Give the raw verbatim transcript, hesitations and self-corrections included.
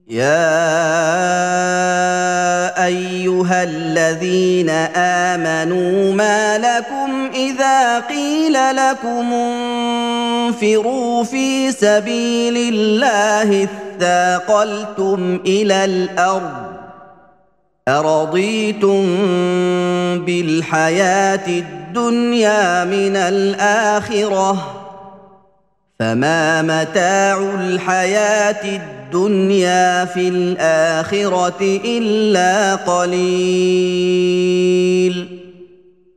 يا ايها الذين امنوا ما لكم اذا قيل لكم انفروا في سبيل الله اثاقلتم الى الارض أرضيتم بالحياة الدنيا من الآخرة فما متاع الحياة الدنيا في الآخرة إلا قليل